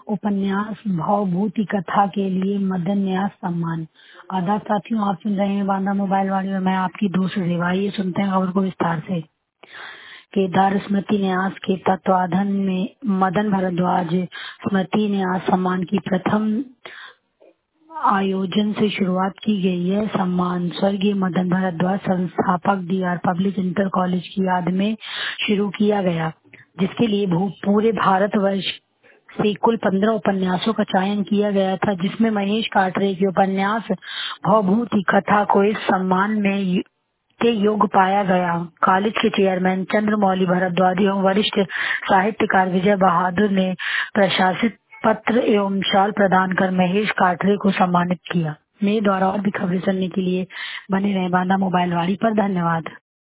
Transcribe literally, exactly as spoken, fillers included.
उपन्यास भवभूति कथा के लिए मदन न्यास सम्मान। आदाब साथियों, आप सुन रहे हैं बांदा मोबाइल वाली और मैं आपकी दूसरी रिवाई सुनते हैं खबर को विस्तार से। केदार स्मृति न्यास के तत्वाधान में मदन भारद्वाज स्मृति न्यास सम्मान की प्रथम आयोजन से शुरुआत की गई है। सम्मान स्वर्गीय मदन भारद्वाज संस्थापक D R public inter college की याद में शुरू किया गया, जिसके लिए पूरे भारतवर्ष से कुल पंद्रह उपन्यासों का चयन किया गया था, जिसमें महेश काटरे के उपन्यास भवभूति कथा को इस सम्मान में के योग्य पाया गया। कॉलेज के चेयरमैन चंद्रमौली भारद्वाज एवं वरिष्ठ साहित्यकार विजय बहादुर ने प्रशासित पत्र एवं शाल प्रदान कर महेश काटरे को सम्मानित किया। मेरे द्वारा और भी खबरें सुनने के लिए बने रहे बांदा मोबाइल वाली पर। धन्यवाद।